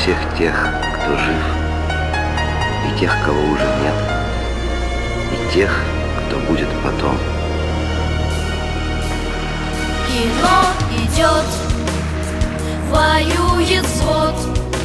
всех тех, кто жив, и тех, кого уже нет, и тех, кто будет потом. Кино идет, воюет взвод,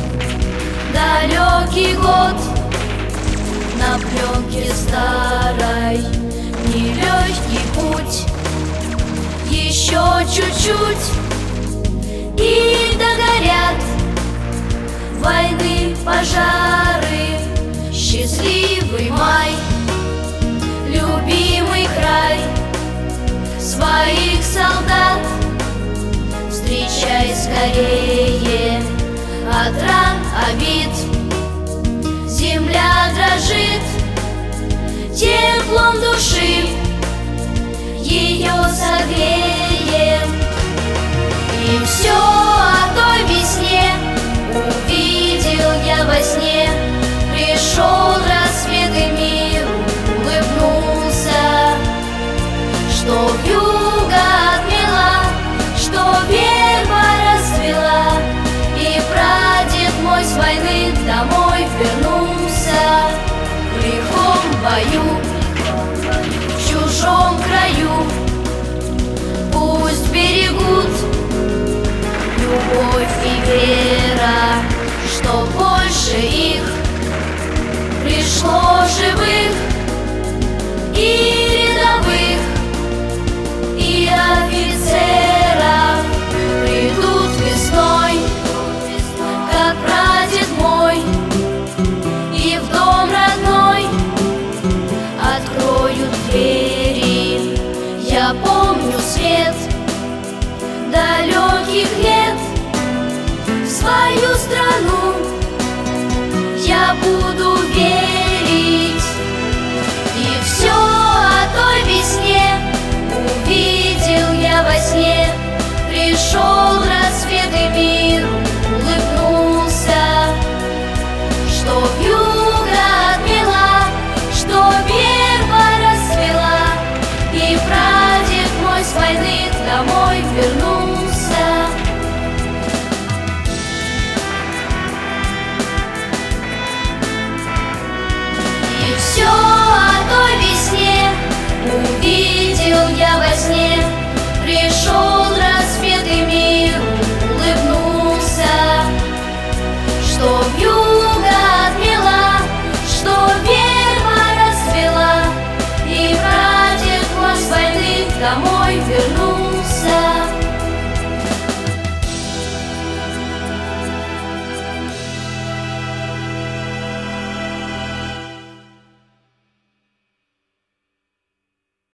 далекий год на пленке старой, нелегкий путь, еще чуть-чуть и догорят войны, пожары. Счастливый май, любимый край своих солдат встречай скорее. От ран, обид земля дрожит теплом души, ее согреем. И все о той весне увидел я во сне. Пришел рассвет и мир улыбнулся, что вьюга отмела, что верба расцвела, и прадед мой с войны домой вернулся. В лихом бою, в чужом краю пусть берегут любовь и вера, что больше их пришло живых и рядовых, и офицеров. Придут весной, как прадед мой, и в дом родной откроют двери. Я помню свет далеких лет, в свою страну я буду верить. И все о той весне увидел я во сне. Пришел рассвет и мир улыбнулся, что вьюга отмела, что верба расцвела, и прадед мой с войны домой вернулся. И все о той весне увидел я во сне. Пришел